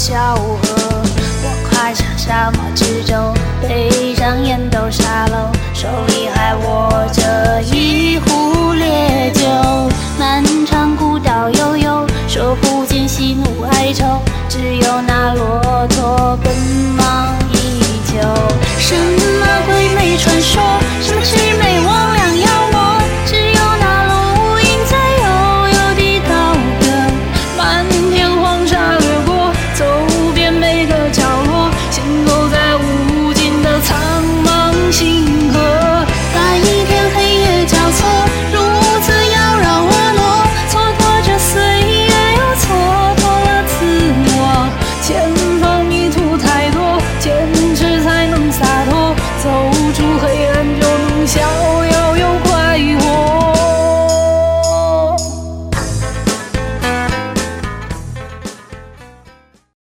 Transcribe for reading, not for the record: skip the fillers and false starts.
小河。我跨上沙漠之舟，背上烟斗沙漏，手里还握着一壶烈酒。漫长古道悠悠，说不尽喜怒哀愁，只有那骆驼奔忙。